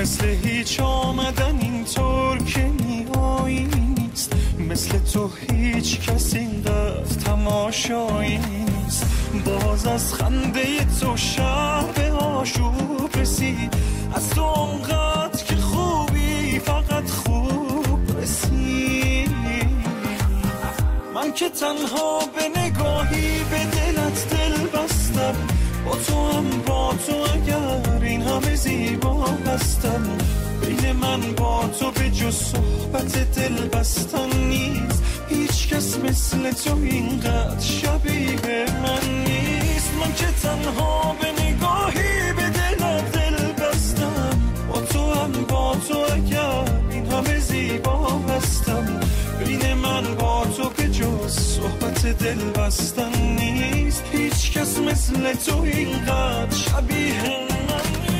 مثل هیچ آمدن اینطور که میایی نیست، مثل تو هیچ کس اینقدر تماشایی نیست. باز از خنده تو شب آشوب رسید، از تو اونقدر که خوبی فقط خوب رسید. من که تنها به نگاهی به دلت دل بستم، با تو هم با تو اگر این همه زیبا هستم. بین من با تو به جز صحبت دل بستن نیست، هیچ کس مثل تو اینقدر شبیه من نیست. من که تنها به نگاهی به دلت دل بستم، با تو هم با تو اگر این همه زیبا هستم. بین من با تو به جز صحبت دل بستن نیست، هیچ کس مثل تو اینقدر شبیه من نیست.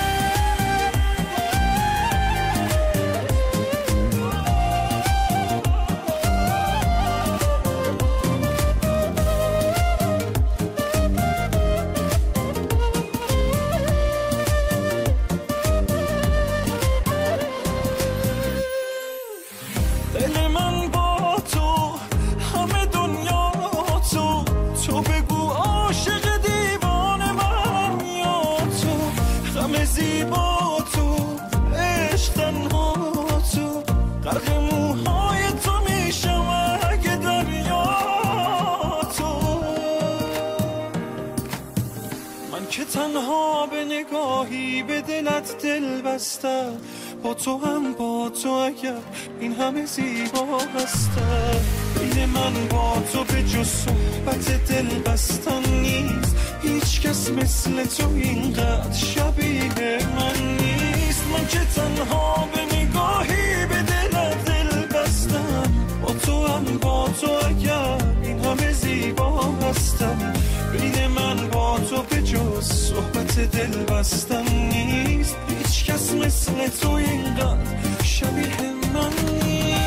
تنها به نگاهی به دلت دل بستم، با تو هم با تو اگر این همه زیبا هستم. بین من با تو به جز صحبت دل بستن نیست، هیچ کس مثل تو اینقدر شبیه من نیست. من که تنها به نگاهی به دلت دل بستم، با تو هم با تو اگر این همه زیبا هستم. بین من با تو به جز صحبت دل بستن نیست، هیچ کس مثل تو اینقدر شبیه من نیست.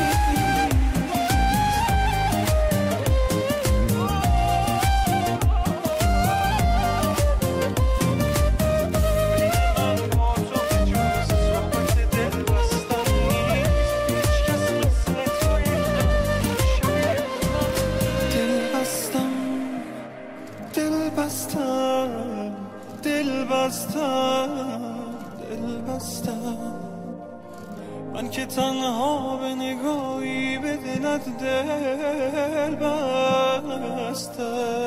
من که تنها به نگاهی به دلت دل بستم.